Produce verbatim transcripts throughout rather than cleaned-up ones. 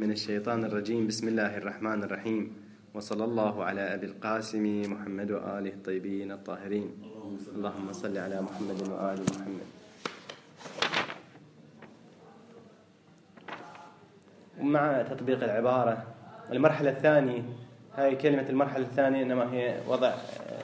من الشيطان الرجيم. بسم الله الرحمن الرحيم، وصلى الله على أبي القاسم محمد وآله الطيبين الطاهرين. اللهم صل على محمد وآل محمد. ومع تطبيق العبارة المرحلة الثانية، هاي كلمة المرحلة الثانية إنما هي وضع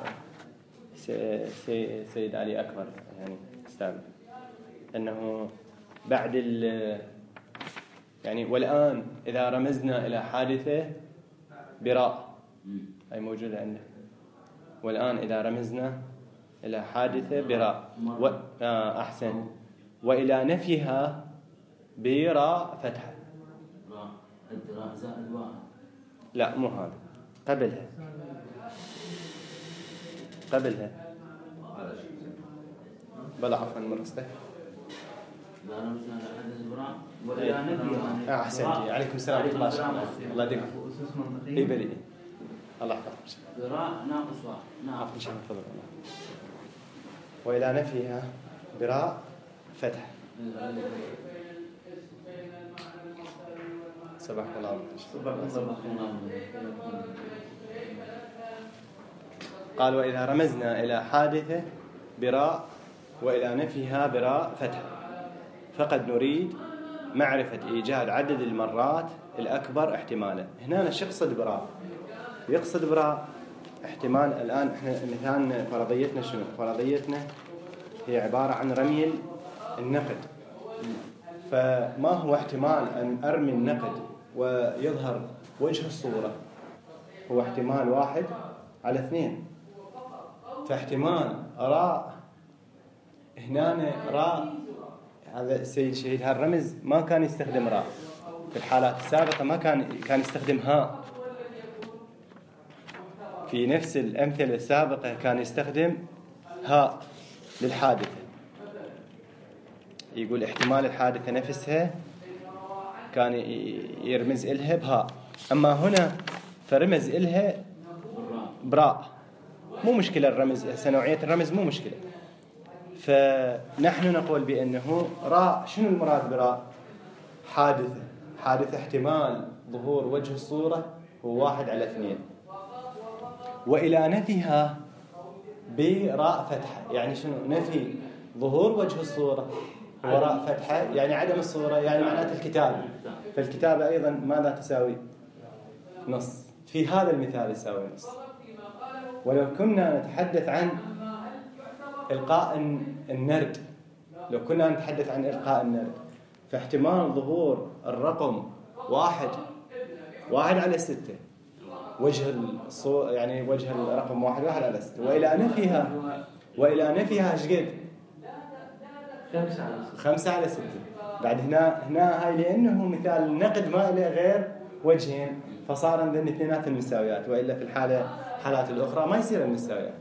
سيد علي أكبر يعني استاذ، أنه بعد ال يعني والآن إذا رمزنا إلى حادثة براء، هاي موجودة عنده. والآن إذا رمزنا إلى حادثة براء و... آه أحسن، وإلى نفيها براء فتحة. راء زائد واحد. لا مو هذا، قبلها قبلها بلا عفوا مرسته. لا رمزنا على حدث براء وإلى نفيها. آه أحسنتي، عليكم السلام ورحمة الله. الله يديمك. إي بلي الله يحفظك. براء ناقص واحد. نعم. إن شاء الله تفضل. وإلى نفيها براء فتح. سبحان الله. سبحان الله. قال وإذا رمزنا إلى حادثة براء وإلى نفيها براء فتح، فقد نريد معرفة إيجاد عدد المرات الأكبر احتمالا. هنا شو يقصد براء؟ يقصد براء احتمال. الآن احنا مثلا فرضيتنا شنو؟ فرضيتنا هي عبارة عن رمي النقد. فما هو احتمال أن أرمي النقد ويظهر وجه الصورة؟ هو احتمال واحد على اثنين. فاحتمال راء هنا راء، هذا السيد شهيد هالرمز ما كان يستخدم راء في الحالات السابقة، ما كان كان يستخدم ها. في نفس الأمثلة السابقة كان يستخدم ها للحادثة، يقول احتمال الحادثة نفسها كان يرمز إلها بها. أما هنا فرمز إلها براء. مو مشكلة الرمز، نوعية الرمز مو مشكلة. فنحن نقول بأنه راء، شنو المراد براء؟ حادثة. حادثة احتمال ظهور وجه الصورة هو واحد على اثنين. وإلى نفيها براء فتحة، يعني شنو؟ نفي ظهور وجه الصورة وراء فتحة، يعني عدم الصورة، يعني معناته الكتابة. فالكتابة أيضا ماذا تساوي؟ نص. في هذا المثال يساوي نص. ولو كنا نتحدث عن إلقاء النرد، لو كنا نتحدث عن إلقاء النرد، فاحتمال ظهور الرقم واحد واحد على ستة، وجه الصو يعني وجه الرقم واحد واحد على ستة. وإلى نفيها وإلى نفيها إيش قد؟ خمسة على ستة. خمسة على ستة. بعد هنا هنا هاي لأنه مثال النقد ما له غير وجهين، فصار عندنا اثنينات المساويات، وإلا في الحالة حالات الأخرى ما يصير المساويات.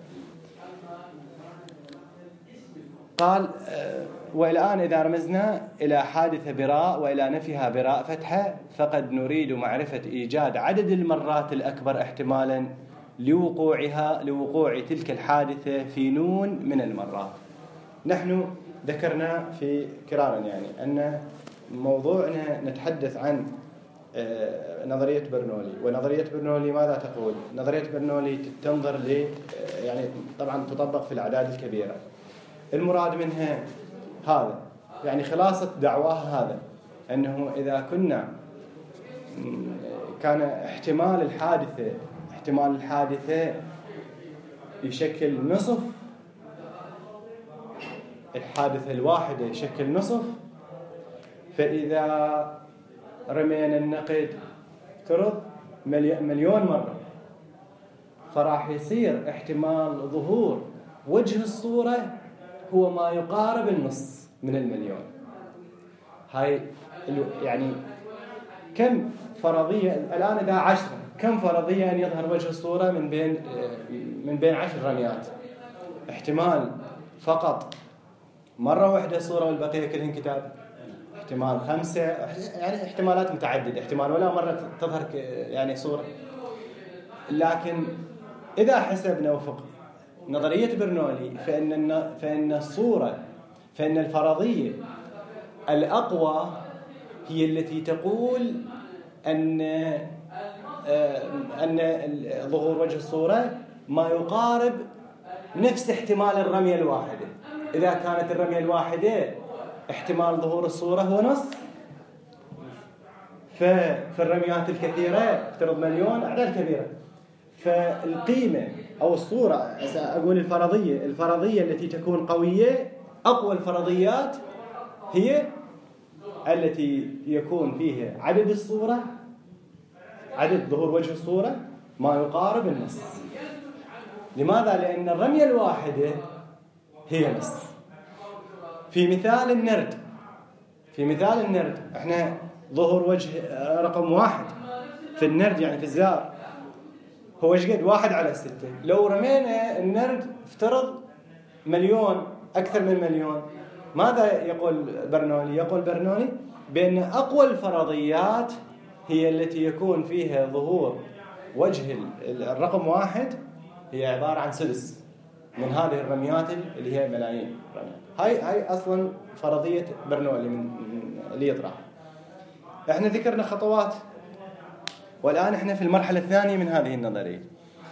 قال والآن إذا رمزنا إلى حادثة براء وإلى نفيها براء فتحة، فقد نريد معرفة إيجاد عدد المرات الأكبر احتمالا لوقوعها لوقوع تلك الحادثة في نون من المرات. نحن ذكرنا في كرارا يعني أن موضوعنا نتحدث عن نظرية برنولي. ونظرية برنولي ماذا تقول؟ نظرية برنولي تنظر ل يعني طبعا تطبق في الأعداد الكبيرة. المراد منها هذا، يعني خلاصة دعواها هذا، أنه إذا كنا كان احتمال الحادثة احتمال الحادثة يشكل نصف، الحادثة الواحدة يشكل نصف، فإذا رمينا النقد ترد مليون مرة، فراح يصير احتمال ظهور وجه الصورة هو ما يقارب النص من المليون. هاي يعني كم فرضية الآن إذا عشرة، كم فرضية أن يظهر وجه الصورة من بين من بين عشر رميات؟ احتمال فقط مرة واحدة صورة والبقية كلهن كتاب. احتمال خمسة، يعني احتمالات متعددة. احتمال ولا مرة تظهر يعني صورة. لكن إذا حسبنا وفق نظرية برنولي فإن فإن الصورة فإن الفرضية الأقوى هي التي تقول أن أن ظهور وجه الصورة ما يقارب نفس احتمال الرمية الواحدة. إذا كانت الرمية الواحدة احتمال ظهور الصورة هو نص، ففي الرميات الكثيرة افترض مليون أعداد كبيرة، فالقيمة أو الصورة أقول الفرضية الفرضية التي تكون قوية، أقوى الفرضيات هي التي يكون فيها عدد الصورة عدد ظهور وجه الصورة ما يقارب النص. لماذا؟ لأن الرمية الواحدة هي نص. في مثال النرد في مثال النرد احنا ظهور وجه رقم واحد في النرد يعني في الزار هو ايش قد؟ واحد على ستة. لو رمينا النرد افترض مليون أكثر من مليون، ماذا يقول برنولي؟ يقول برنولي بأن أقوى الفرضيات هي التي يكون فيها ظهور وجه الرقم واحد هي عبارة عن سدس من هذه الرميات اللي هي ملايين رميات. هاي هاي أصلا فرضية برنولي من اللي يطرح. احنا ذكرنا خطوات، والآن احنا في المرحلة الثانية من هذه النظرية،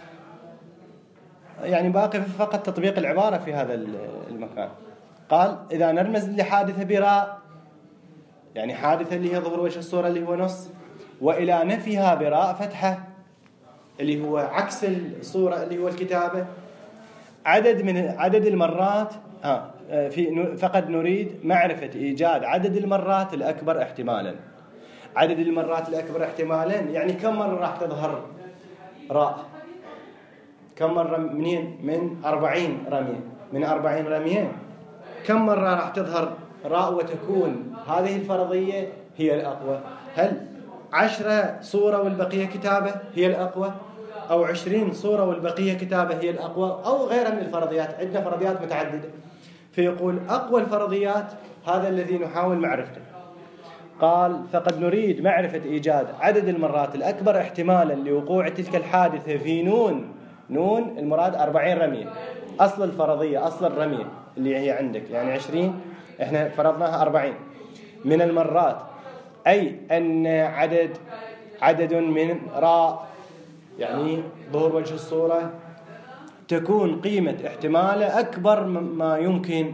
يعني باقي فقط تطبيق العبارة في هذا المكان. قال إذا نرمز لحادثة براء، يعني حادثة اللي هي ظهور وجه الصورة اللي هو نص، وإلى نفيها براء فتحة اللي هو عكس الصورة اللي هو الكتابة، عدد من عدد المرات آه في فقد نريد معرفة إيجاد عدد المرات الأكبر احتمالا. عدد المرات الأكبر احتمالا يعني كم مرة راح تظهر راء؟ كم مرة؟ منين؟ من أربعين رمية. من أربعين رمية كم مرة راح تظهر راء وتكون هذه الفرضية هي الأقوى؟ هل عشرة صورة والبقية كتابة هي الأقوى، أو عشرين صورة والبقية كتابة هي الأقوى، أو غيرها من الفرضيات؟ عندنا فرضيات متعددة. فيقول أقوى الفرضيات هذا الذي نحاول معرفته. قال فقد نريد معرفة إيجاد عدد المرات الأكبر احتمالا لوقوع تلك الحادثة في نون. نون المراد أربعين رمية، أصل الفرضية أصل الرمية اللي هي عندك يعني عشرين، إحنا فرضناها أربعين من المرات، أي أن عدد عدد من راء يعني ظهور وجه الصورة تكون قيمة احتماله أكبر ما يمكن.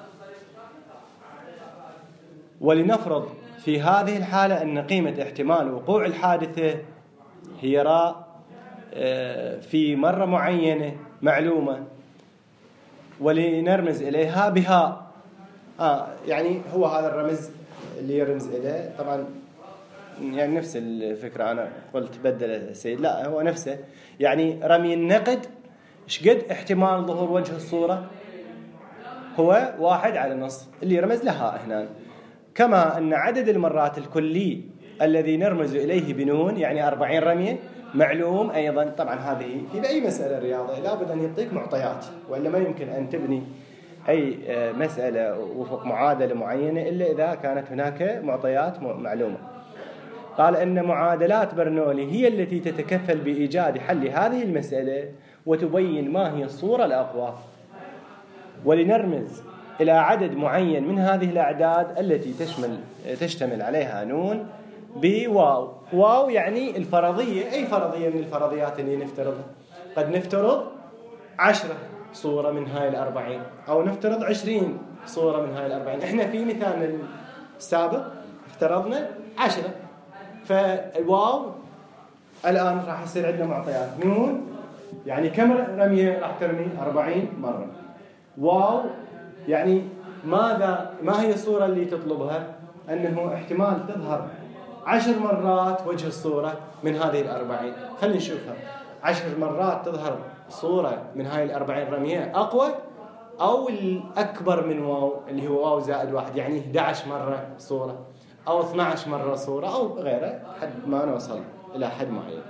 ولنفرض في هذه الحالة أن قيمة احتمال وقوع الحادثة هي راء في مرة معينة معلومة، ولنرمز إليها بها. آه يعني هو هذا الرمز اللي يرمز إليه طبعا يعني نفس الفكرة. أنا قلت بدل السيد، لا هو نفسه. يعني رمي النقد شقد احتمال ظهور وجه الصورة؟ هو واحد على نص اللي رمز لها هنا. كما أن عدد المرات الكلي الذي نرمز إليه بنون يعني أربعين رمية معلوم أيضا. طبعا هذه في أي مسألة رياضية لابد أن يعطيك معطيات، وإلا ما يمكن أن تبني أي مسألة وفق معادلة معينة إلا إذا كانت هناك معطيات معلومة. قال أن معادلات برنولي هي التي تتكفل بإيجاد حل هذه المسألة وتبين ما هي الصورة الأقوى. ولنرمز إلى عدد معين من هذه الأعداد التي تشمل تشتمل عليها نون بواو. واو يعني الفرضية، أي فرضية من الفرضيات اللي نفترضها. قد نفترض عشرة صورة من هاي الأربعين، أو نفترض عشرين صورة من هاي الأربعين. إحنا في مثال السابق افترضنا عشرة، فالواو الآن راح يصير عندنا معطيات. نون يعني كم رمية راح ترمي؟ أربعين مرة. واو يعني ماذا ما هي الصورة اللي تطلبها؟ أنه احتمال تظهر عشر مرات وجه الصورة من هذه الأربعين. خلينا نشوفها. عشر مرات تظهر صورة من هاي الأربعين رمية أقوى، أو الأكبر من واو اللي هو واو زائد واحد يعني إحدى عشرة مرة صورة، أو اثنتي عشرة مرة صورة، أو غيره حد ما نوصل إلى حد معين.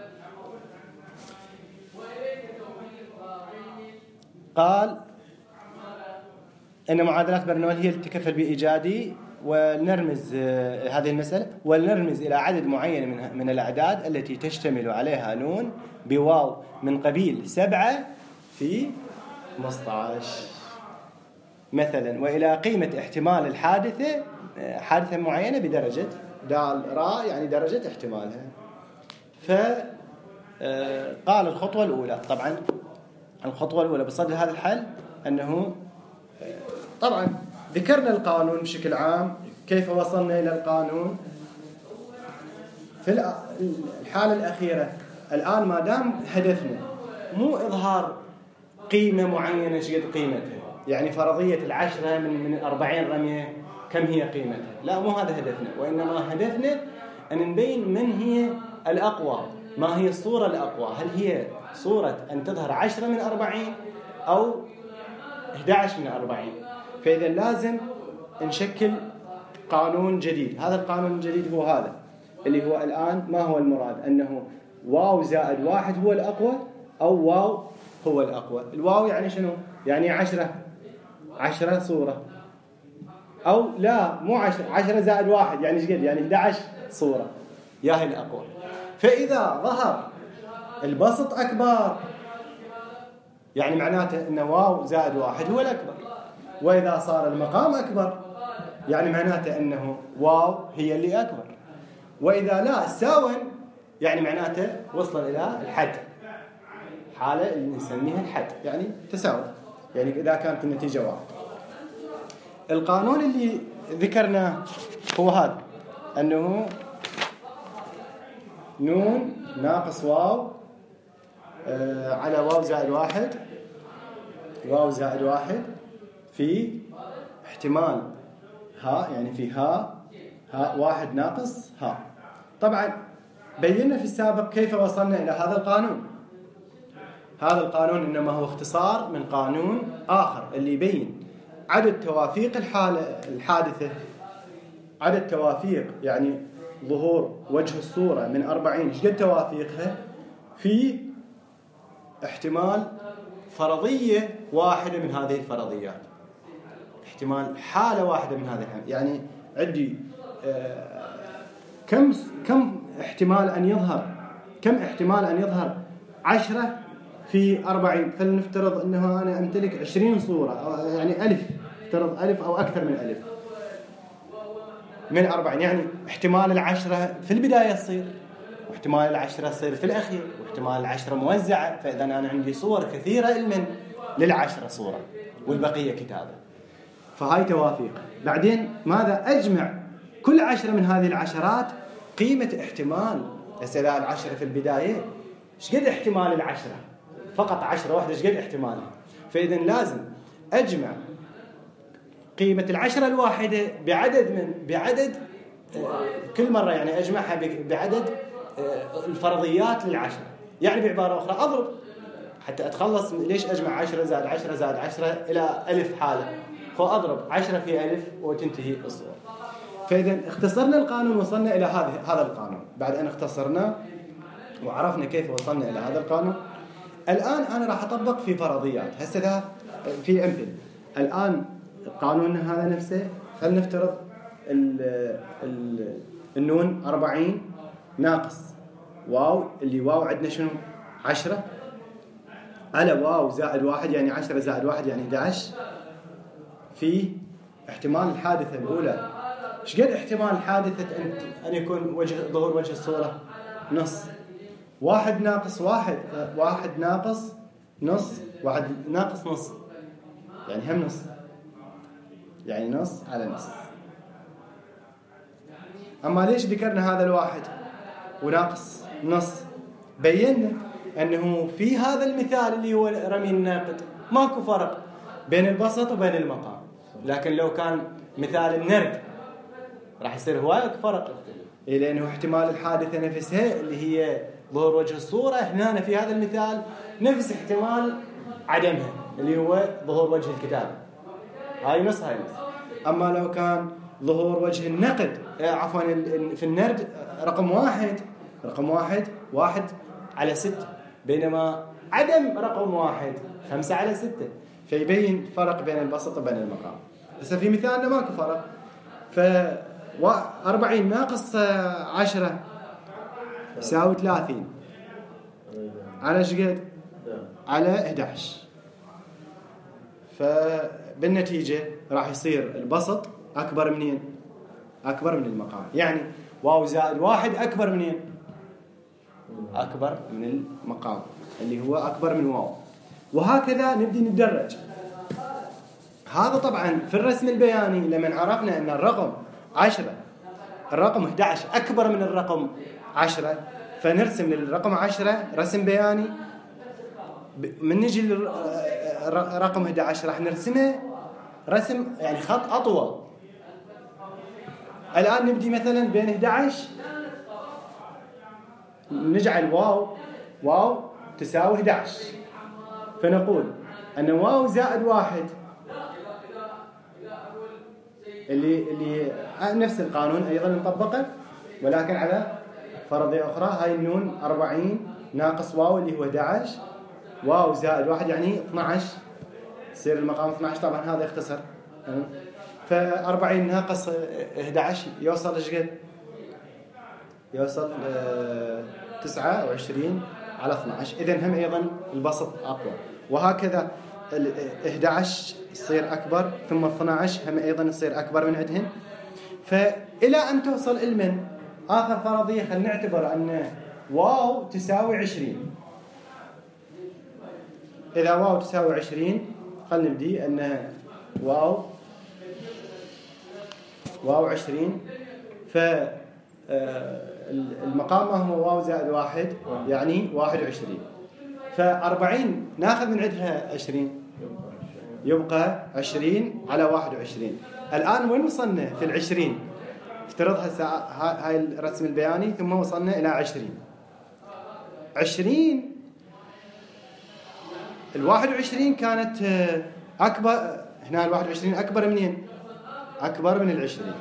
قال أن معادلات برنولي هي التي تكفل بإيجادي ونرمز هذه المسألة، ونرمز إلى عدد معين من من الأعداد التي تشتمل عليها نون بواو من قبيل سبعة في خمسة عشر مثلا، وإلى قيمة احتمال الحادثة حادثة معينة بدرجة دال راء يعني درجة احتمالها. فقال الخطوة الأولى، طبعا الخطوة الأولى بصدد هذا الحل أنه طبعا ذكرنا القانون بشكل عام، كيف وصلنا إلى القانون في الحالة الأخيرة. الآن ما دام هدفنا مو إظهار قيمة معينة شقد قيمتها، يعني فرضية العشرة من من أربعين رمية كم هي قيمتها، لا مو هذا هدفنا، وإنما هدفنا أن نبين من هي الأقوى، ما هي الصورة الأقوى، هل هي صورة أن تظهر عشرة من أربعين أو إحدى عشر من أربعين. فإذا لازم نشكل قانون جديد. هذا القانون الجديد هو هذا اللي هو الآن ما هو المراد، أنه واو زائد واحد هو الأقوى أو واو هو الأقوى. الواو يعني شنو؟ يعني عشرة عشرة صورة، أو لا مو عشرة عشرة زائد واحد يعني شقد؟ يعني إحدى عشر صورة ياهي الأقوى. فإذا ظهر البسط أكبر يعني معناته أن واو زائد واحد هو الأكبر، وإذا صار المقام أكبر يعني معناته أنه واو هي اللي أكبر، وإذا لا ساوٍ يعني معناته وصل إلى الحد، حالة اللي نسميها الحد يعني تساوي، يعني إذا كانت النتيجة واحد. القانون اللي ذكرناه هو هذا، أنه نون ناقص واو آه على واو زائد واحد، واو زائد واحد في احتمال ها، يعني في ها ها واحد ناقص ها. طبعا بينا في السابق كيف وصلنا إلى هذا القانون. هذا القانون إنما هو اختصار من قانون آخر اللي يبين عدد توافيق الحالة الحادثة، عدد توافيق يعني ظهور وجه الصورة من أربعين ايش قد توافيقها في احتمال فرضية واحدة من هذه الفرضيات، احتمال حالة واحدة من هذه الحالة. يعني عندي آه كم كم احتمال أن يظهر كم احتمال أن يظهر عشرة في أربعين. فلنفترض أنه أنا أمتلك عشرين صورة، يعني ألف، افترض ألف أو أكثر من ألف من أربعين، يعني احتمال العشرة في البداية تصير، واحتمال العشرة تصير في الأخير، واحتمال العشرة موزعة. فإذا أنا عندي صور كثيرة من للعشرة صورة والبقية كتابة، فهاي توافيق. بعدين ماذا؟ أجمع كل عشرة من هذه العشرات قيمة احتمال. إذا العشرة في البداية ايش قد احتمال العشرة؟ فقط عشرة واحدة ايش قد احتمالها؟ فإذا لازم أجمع قيمة العشرة الواحدة بعدد من بعدد كل مرة، يعني أجمعها بعدد الفرضيات للعشرة. يعني بعبارة أخرى أضرب حتى أتخلص. ليش أجمع عشرة زائد عشرة زائد عشرة إلى ألف حالة؟ فأضرب عشرة في ألف وتنتهي الصورة. فإذا اختصرنا القانون، وصلنا إلى هذا هذا القانون. بعد أن اختصرناه وعرفنا كيف وصلنا إلى هذا القانون، الآن أنا راح أطبق في فرضيات. هسه ذا في أمثلة. الآن قانوننا هذا نفسه، فلنفترض ال ال النون أربعين ناقص واو، اللي واو عندنا شنو؟ عشرة، على واو زائد واحد يعني عشرة زائد واحد يعني إحدى عشر، في احتمال الحادثة الأولى. ايش قد احتمال حادثة أن أن يكون وجه ظهور وجه الصورة؟ نص. واحد ناقص واحد، واحد ناقص نص، واحد ناقص نص يعني هم نص، يعني نص على نص. أما ليش ذكرنا هذا الواحد وناقص نص؟ بينا أنه في هذا المثال اللي هو رمي الناقد ماكو فرق بين البسط وبين المقام. لكن لو كان مثال النرد راح يصير هواية فرق، إيه، لأنه احتمال الحادثة نفسها اللي هي ظهور وجه الصورة هنا في هذا المثال نفس احتمال عدمها اللي هو ظهور وجه الكتابة. هاي نص هاي نص. أما لو كان ظهور وجه النقد، عفوا في النرد رقم واحد، رقم واحد واحد على ستة، بينما عدم رقم واحد خمسة على ستة. فيبين فرق بين البسط وبين المقام. بس في مثالنا ماكو فرق. ف أربعين ناقص عشرة يساوي ثلاثين على شقد؟ على إحدى عشر. فبالنتيجة راح يصير البسط أكبر منين؟ أكبر من المقام. يعني واو زائد واحد أكبر منين؟ أكبر من المقام اللي هو أكبر من واو. وهكذا نبدي نتدرج. هذا طبعا في الرسم البياني لما عرفنا أن الرقم عشرة الرقم أحد عشر أكبر من الرقم عشرة، فنرسم للرقم عشرة رسم بياني. من نجي للرقم أحد عشر راح نرسمه رسم يعني خط أطول. الآن نبدي مثلا بين أحد عشر نجعل واو واو تساوي أحد عشر، فنقول أن واو زائد واحد اللي اللي نفس القانون أيضا نطبقه ولكن على فرضية أخرى. هاي النون أربعين ناقص واو اللي هو أحد عشر، واو زائد واحد يعني اثنا عشر، يصير المقام اثنا عشر. طبعا هذا يختصر، فأربعين ناقص أحد عشر يوصل إيش قد؟ يوصل تسعة وعشرين على اثنا عشر. إذن هم أيضا البسط أقوى. وهكذا أحد عشر يصير أكبر، ثم اثنا عشر هم أيضا يصير أكبر من عندهن. فإلى أن توصل المن آخر فرضية، خلينا نعتبر أن واو تساوي عشرين. إذا واو تساوي عشرين خلينا نبدي أن واو واو عشرين، فالمقام ما هو واو زائد واحد يعني واحد وعشرين. فأربعين ناخذ من عندها عشرين يبقى عشرين على واحد وعشرين. الآن وين وصلنا في العشرين؟ افترض هسه هاي الرسم البياني ثم وصلنا إلى عشرين. عشرين الواحد وعشرين كانت أكبر، هنا الواحد وعشرين أكبر منين؟ أكبر من العشرين.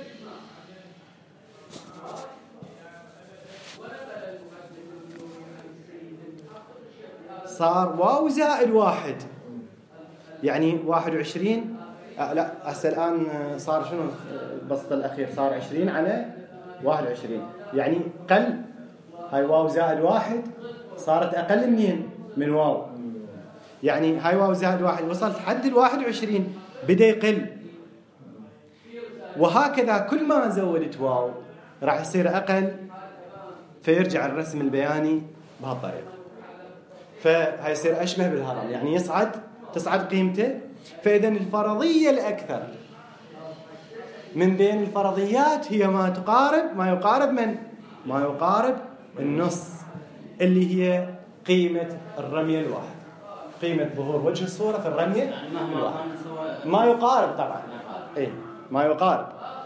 صار واو زائد واحد يعني واحد وعشرين. آه لا هسه الآن صار شنو البسط الأخير؟ صار عشرين على واحد وعشرين يعني قل. هاي واو زائد واحد صارت أقل منين؟ من واو. يعني هاي واو زائد واحد وصلت حد الواحد وعشرين بدأ يقل. وهكذا كل ما زودت واو راح يصير أقل، فيرجع الرسم البياني بهالطريقة. فهي يصير أشبه بالهرم، يعني يصعد تصعد قيمته. فإذا الفرضية الأكثر من بين الفرضيات هي ما تقارب ما يقارب من ما يقارب النص، اللي هي قيمة الرمية الواحد، قيمة ظهور وجه الصورة في الرمية يعني مهما الواحد. كان ما يقارب طبعا إيه ما يقارب.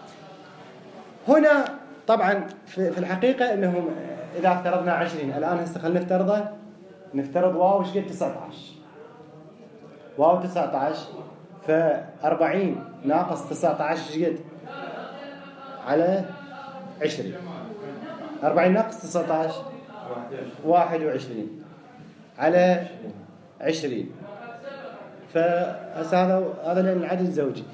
هنا طبعا في الحقيقة أنهم إذا افترضنا عشرين الآن هسه خلينا نفترضه نفترض واو ايش قد تسعة عشر. واو تسعة عشر فأربعين ناقص تسعة عشر ايش قد؟ على عشرين. أربعين ناقص تسعة عشر واحد وعشرين على عشرين. فهذا هذا لأن العدد زوجي.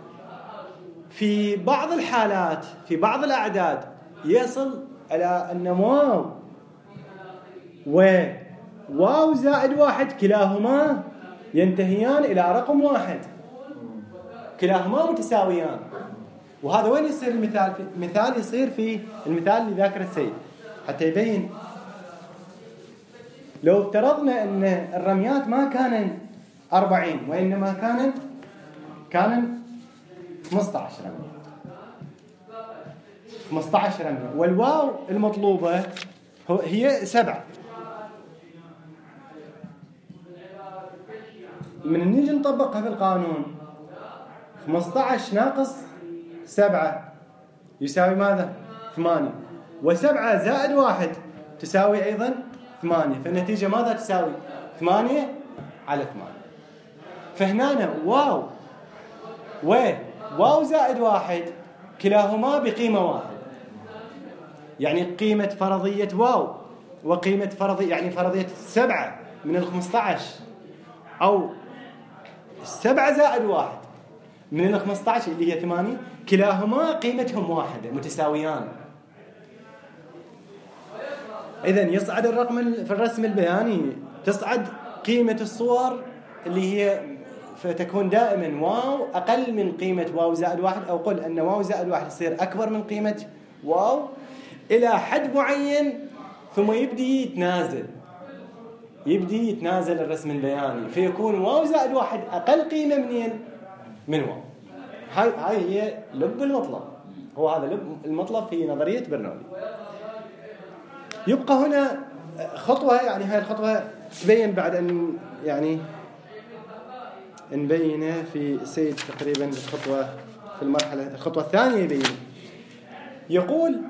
في بعض الحالات في بعض الأعداد يصل إلى أن واو و واو زائد واحد كلاهما ينتهيان إلى رقم واحد، كلاهما متساويان. وهذا وين يصير المثال؟ مثال يصير في المثال اللي ذاكر السيد حتى يبين. لو افترضنا أن الرميات ما كانن أربعين وإنما كانن كانن خمسة عشر رمية خمسة عشر رمية، والواو المطلوبة هي سبعة. من نيجي نطبقها في القانون خمسة عشر ناقص سبعة يساوي ماذا؟ ثمانية. وسبعة زائد واحد تساوي أيضا ثمانية، فالنتيجة ماذا تساوي؟ ثمانية على ثمانية. فهنا واو و واو زائد واحد كلاهما بقيمة واحد، يعني قيمة فرضية واو وقيمة فرضية يعني فرضية سبعة من الخمسة عشر أو سبعة زائد واحد من الخمسة عشر اللي هي ثمانية، كلاهما قيمتهم واحدة متساويان. إذن يصعد الرقم في الرسم البياني، تصعد قيمة الصور اللي هي فتكون دائما واو أقل من قيمة واو زائد واحد، أو قل أن واو زائد واحد يصير أكبر من قيمة واو إلى حد معين ثم يبدي يتنازل يبدي يتنازل الرسم البياني فيكون واو زائد واحد أقل قيمة منين؟ من واو. هاي هاي هي لب المطلب، هو هذا لب المطلب في نظرية برنولي. يبقى هنا خطوة، يعني هاي الخطوة تبين بعد أن يعني نبينها في سيد تقريبا الخطوة في المرحلة الخطوة الثانية يبين. يقول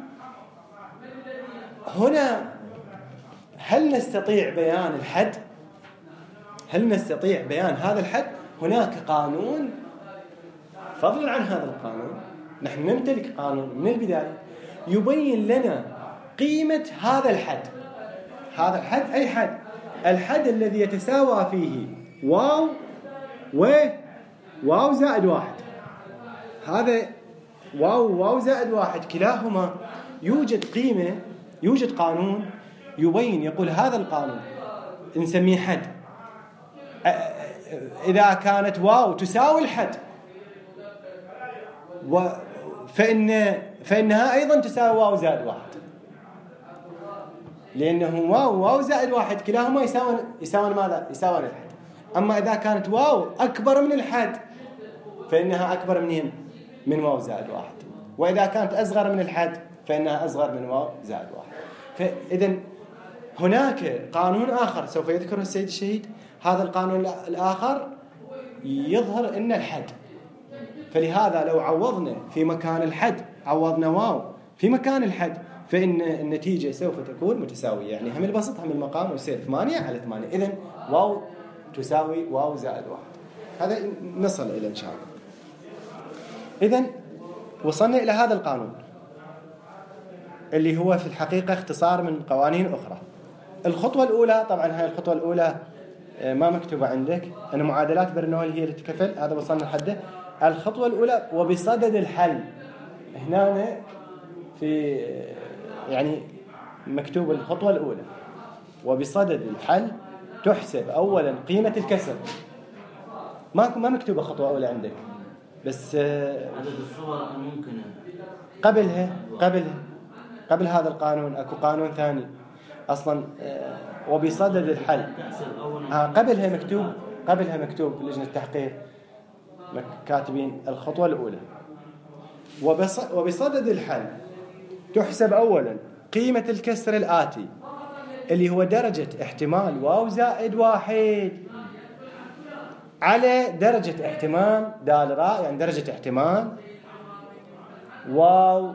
هنا هل نستطيع بيان الحد؟ هل نستطيع بيان هذا الحد؟ هناك قانون، فضلا عن هذا القانون نحن نمتلك قانون من البداية يبين لنا قيمة هذا الحد. هذا الحد أي حد؟ الحد الذي يتساوى فيه واو و واو زائد واحد. هذا واو واو زائد واحد كلاهما يوجد قيمة، يوجد قانون يبين، يقول هذا القانون نسميه حد. إذا كانت واو تساوي الحد فإن فإنها أيضا تساوي واو زائد واحد، لأنه واو واو زائد واحد كلاهما يساوي يساوي ماذا؟ يساوي الحد. أما إذا كانت واو أكبر من الحد فإنها أكبر منين؟ من واو زائد واحد. وإذا كانت أصغر من الحد فإنها أصغر من واو زائد واحد. فإذا هناك قانون آخر سوف يذكره السيد الشهيد. هذا القانون الآخر يظهر أن الحد، فلهذا لو عوضنا في مكان الحد عوضنا واو في مكان الحد فإن النتيجة سوف تكون متساوية، يعني هم البسط هم المقام ويصير ثمانية على ثمانية. إذن واو تساوي واو زائد واحد. هذا نصل إلى إن شاء الله. إذن وصلنا إلى هذا القانون اللي هو في الحقيقة اختصار من قوانين أخرى. الخطوة الأولى، طبعا هاي الخطوة الأولى ما مكتوبة عندك، أن معادلات برنولي هي اللي تكفل، هذا وصلنا لحده. الخطوة الأولى وبصدد الحل، هنا في يعني مكتوب الخطوة الأولى وبصدد الحل تحسب أولا قيمة الكسر. ما ما مكتوبة خطوة أولى عندك، بس عدد الصور الممكنة قبلها قبلها قبل هذا القانون أكو قانون ثاني أصلا وبصدد الحل. آه قبلها مكتوب قبلها مكتوب لجنة التحقيق كاتبين الخطوة الأولى وبصدد الحل تحسب أولا قيمة الكسر الآتي اللي هو درجة احتمال واو زائد واحد على درجة احتمال دال راء، يعني درجة احتمال واو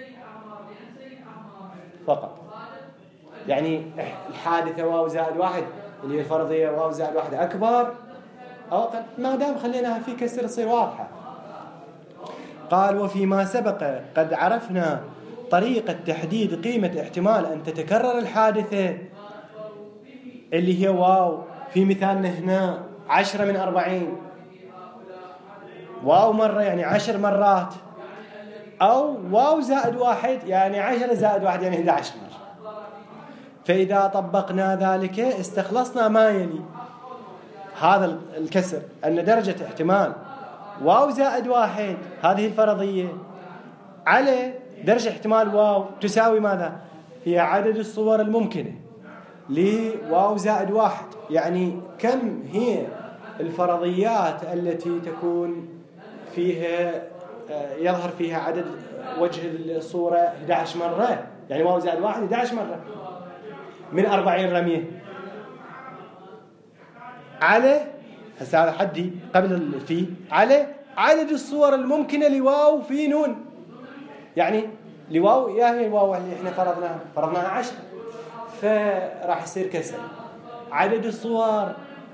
فقط. يعني الحادثة واو زائد واحد اللي هي الفرضية واو زائد واحد أكبر أو أقل، ما دام خليناها في كسر تصير واضحة. قال وفيما سبق قد عرفنا طريقة تحديد قيمة احتمال أن تتكرر الحادثة اللي هي واو في مثالنا هنا عشرة من أربعين، واو مرة يعني عشر مرات، أو واو زائد واحد يعني عشرة زائد واحد يعني إحدى عشر مرة. فإذا طبقنا ذلك استخلصنا ما يلي هذا الكسر أن درجة احتمال واو زائد واحد هذه الفرضية على درجة احتمال واو تساوي ماذا؟ هي عدد الصور الممكنة لواو زائد واحد. يعني كم هي الفرضيات التي تكون فيها يظهر فيها عدد وجه الصورة إحدى عشر مرة، يعني واو زائد واحد إحدى عشر مرة من أربعين رمية على هسه هذا حدي قبل الفي على عدد الصور الممكنة لواو في نون. يعني لواو يا هي الواو اللي احنا فرضناها فرضناها عشرة، فراح يصير كسر عدد الصور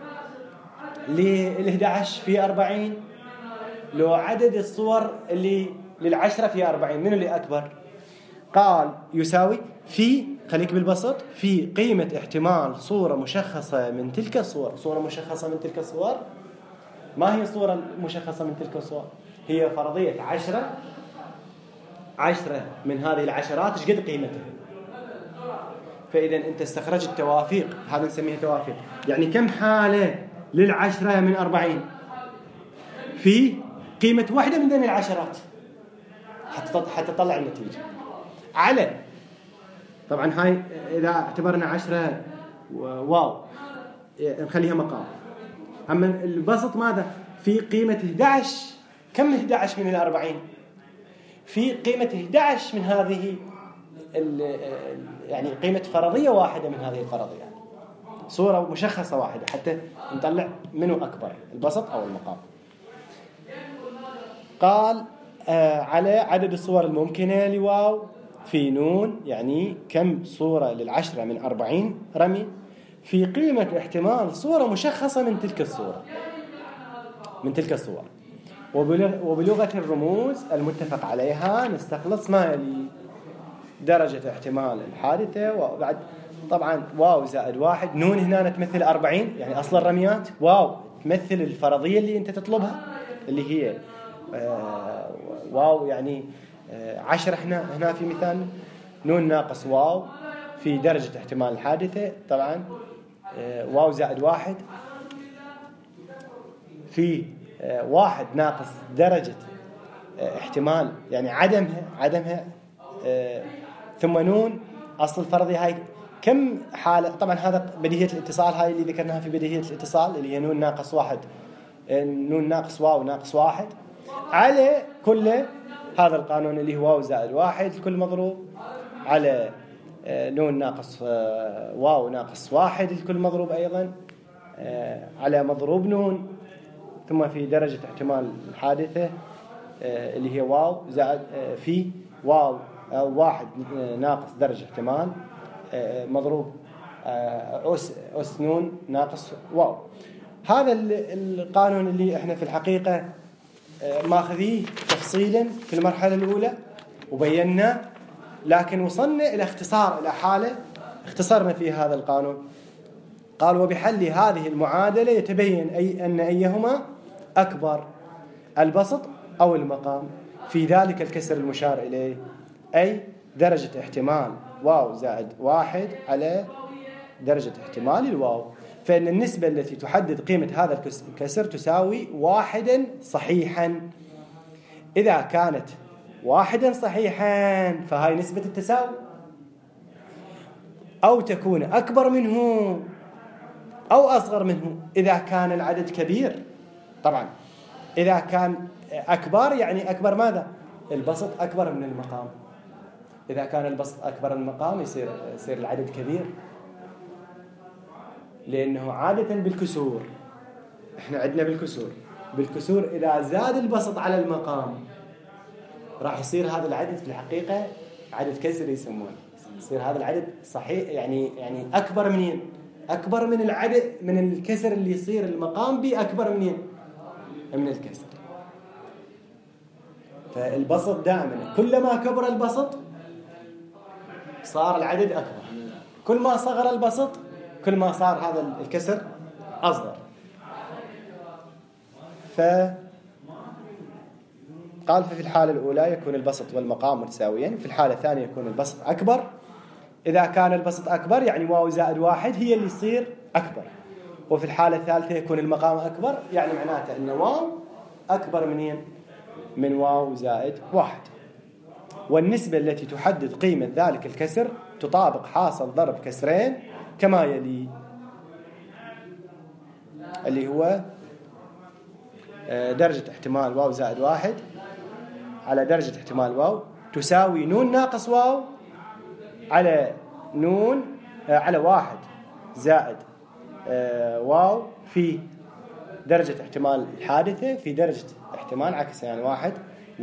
للإحدى عشر في أربعين لو عدد الصور اللي للعشرة في أربعين، من اللي أكبر؟ قال يساوي في، خليك بالبسط، في قيمة احتمال صورة مشخصة من تلك الصور. صورة مشخصة من تلك الصور، ما هي صورة مشخصة من تلك الصور؟ هي فرضية عشرة عشرة من هذه العشرات ايش قد قيمتها. فإذا أنت استخرجت توافيق، هذا نسميه توافيق، يعني كم حالة للعشرة من أربعين في قيمة واحدة من ذي العشرات حتى حتى تطلع النتيجة. على، طبعا هاي إذا اعتبرنا عشرة واو نخليها مقام. أما البسط ماذا؟ في قيمة إحدى عشر. كم إحدى عشر من الأربعين؟ في قيمة إحدى عشر من هذه يعني قيمة فرضية واحدة من هذه الفرضيات، صورة مشخصة واحدة حتى نطلع منه أكبر، البسط أو المقام. قال آه على عدد الصور الممكنة لواو في نون، يعني كم صورة للعشرة من أربعين رمي في قيمة احتمال صورة مشخصة من تلك الصورة من تلك الصور. وبلغة الرموز المتفق عليها نستخلص ما يلي: درجة احتمال الحادثة، وبعد طبعا واو زائد واحد. نون هنا تمثل أربعين، يعني أصل الرميات. واو تمثل الفرضية اللي أنت تطلبها اللي هي آه واو يعني آه عشرة. هنا هنا في مثال نون ناقص واو في درجة احتمال الحادثة، طبعا آه واو زائد واحد في آه واحد ناقص درجة آه احتمال يعني عدمها عدمها آه ثم نون أصل الفرضية. هاي كم حالة؟ طبعا هذا بديهية الاتصال، هاي اللي ذكرناها في بديهية الاتصال اللي هي نون ناقص واحد نون ناقص واو ناقص واحد على كل هذا القانون اللي هو واو زائد واحد الكل مضروب على نون ناقص واو ناقص واحد الكل مضروب أيضا على مضروب نون، ثم في درجة احتمال الحادثة اللي هي واو زائد في واو واحد ناقص درجة احتمال مضروب أس أس نون ناقص واو. هذا القانون اللي احنا في الحقيقة ماخذيه تفصيلا في المرحلة الأولى وبينا، لكن وصلنا إلى اختصار، إلى حالة اختصرنا في هذا القانون. قال: وبحل هذه المعادلة يتبين أي أن أيهما أكبر، البسط أو المقام، في ذلك الكسر المشار إليه، أي درجة احتمال واو زائد واحد على درجة احتمال الواو. فإن النسبة التي تحدد قيمة هذا الكسر تساوي واحدا صحيحا. إذا كانت واحدا صحيحا فهاي نسبة التساوي، أو تكون أكبر منه أو أصغر منه إذا كان العدد كبير. طبعا إذا كان أكبر يعني أكبر ماذا؟ البسط أكبر من المقام. إذا كان البسط أكبر من المقام يصير يصير العدد كبير، لأنه عادة بالكسور، إحنا عندنا بالكسور بالكسور إذا زاد البسط على المقام راح يصير هذا العدد في الحقيقة عدد كسري يسمونه، يصير هذا العدد صحيح يعني يعني أكبر منين؟ أكبر من العدد من الكسر اللي يصير المقام به أكبر منين؟ من الكسر. فالبسط دائما كلما كبر البسط صار العدد أكبر، كل ما صغر البسط كل ما صار هذا الكسر أصغر. فقال ففي الحالة الأولى يكون البسط والمقام متساويين، في الحالة الثانية يكون البسط أكبر. إذا كان البسط أكبر يعني واو زائد واحد هي اللي يصير أكبر، وفي الحالة الثالثة يكون المقام أكبر، يعني معناته أن واو أكبر منين؟ من واو زائد واحد. والنسبة التي تحدد قيمة ذلك الكسر تطابق حاصل ضرب كسرين كما يلي، اللي هو درجة احتمال واو زائد واحد على درجة احتمال واو تساوي نون ناقص واو على نون على واحد زائد واو في درجة احتمال الحادثة في درجة احتمال عكس يعني واحد